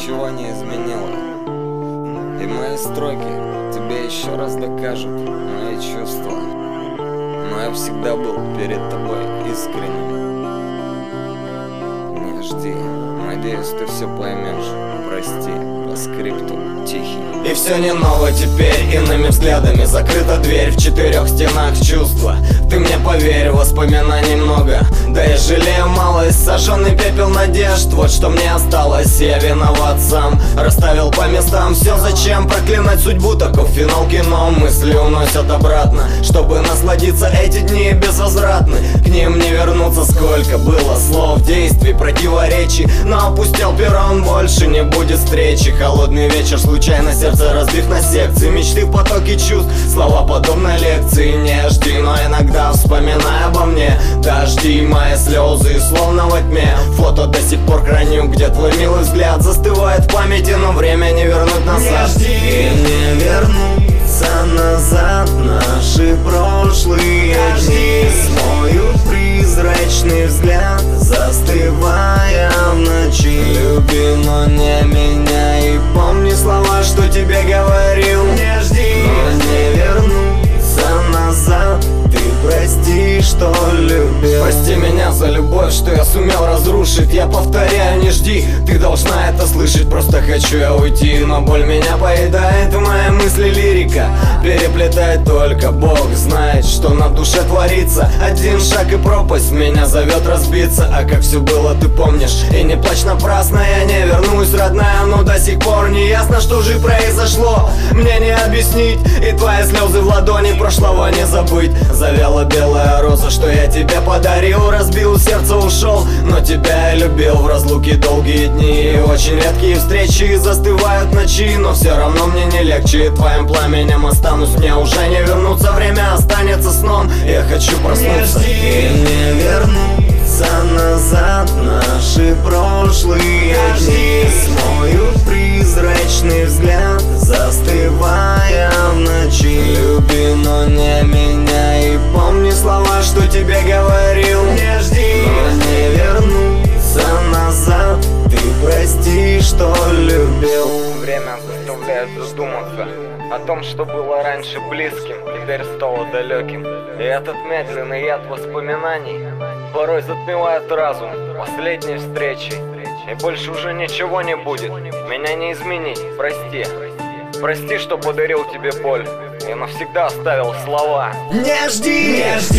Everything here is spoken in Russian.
ничего не изменило. И мои строки тебе еще раз докажут мои чувства. Но я всегда был перед тобой искренним. Не жди, надеюсь, ты все поймешь. Прости, по скрипту тихий. И все не ново теперь, иными взглядами закрыта дверь. В четырех стенах чувства, ты мне поверь, воспоминаний много. Да я жалею малость, сожженный пепел надежд. Вот что мне осталось, я виноват сам. Расставил по местам все, зачем проклинать судьбу. Таков финал кино, мысли уносят обратно. Чтобы насладиться, эти дни безвозвратны. К ним не вернуться, сколько было слов, действий, противоречий. Но опустил перрон, больше не будет встречи. Холодный вечер, случайно сердце разбив на секции. Мечты в потоке чувств, слова подобно лекции. Не жди, но иногда вспоминай обо мне. Дожди, мои слезы, словно во тьме. Фото до сих пор храню, где твой милый взгляд застывает в памяти, но время не вернуть назад. Не жди, и не вернуться назад наши прошлые дни. Смоют призрачный взгляд, застывая в ночи. Люби, но не меня, и помни слова, что тебе говорил. не жди, но не вернуться назад. Ты прости, что любил. Прости меня за любовь, что я сумел разрушить. Я повторяю, не жди, ты должна это слышать. Просто хочу я уйти, но боль меня поедает. В мои мысли лирика переплетает только Бог знает, что на душе творится. Один шаг и пропасть меня зовет разбиться. А как все было, ты помнишь. И не плачь напрасно, я не вернусь, родная. Но до сих пор не ясно, что же произошло. Мне не объяснить, и твои слезы в ладони прошлого не забыть. Завяла белая роза, что я тебе подарил. Разбил сердце, ушел, но тебя я любил. В разлуке долгие дни, очень редкие встречи застывают ночи. Но все равно мне не легче, твоим пламенем останусь. Мне уже не вернуться, время останется сном. Я хочу проснуться и не вернуться назад наши прошлые дни. Смоют призрачный взгляд, застывая в ночи. Люби, но не меня, и помни слова, что тебе говорил. не жди, но не вернуться назад. Ты прости, что любил. время заставляет задуматься о том, что было раньше близким, теперь стало далеким. И этот медленный яд воспоминаний порой затмевает разум последней встречи. И больше уже ничего не будет, меня не изменить, прости. Прости, что подарил тебе боль и навсегда оставил слова. Не жди, не жди.